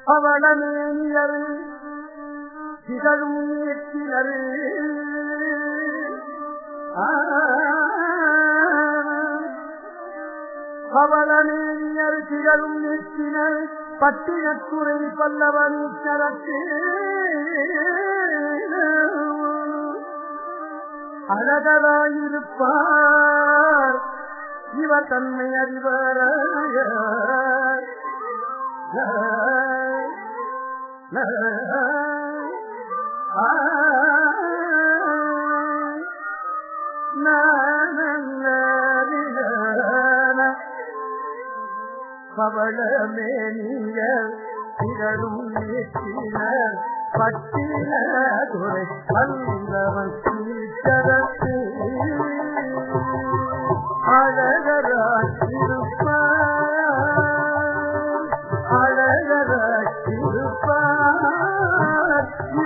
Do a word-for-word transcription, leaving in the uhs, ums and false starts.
அவளமேனியர் திகழும் எட்டினர் அவளமேனியர் திகழும் எட்டினர் பட்டினத்துறை பல்லவனீச்சரத்து அழகராயிருப்பார் இவ தன்மை அறிவார பவளமேனிய திகழும் நீச்சினர் பட்டின துறை பல்லவன் சீச்சரத்து அழகராயிருப்பார் அழகராயிருப்பார்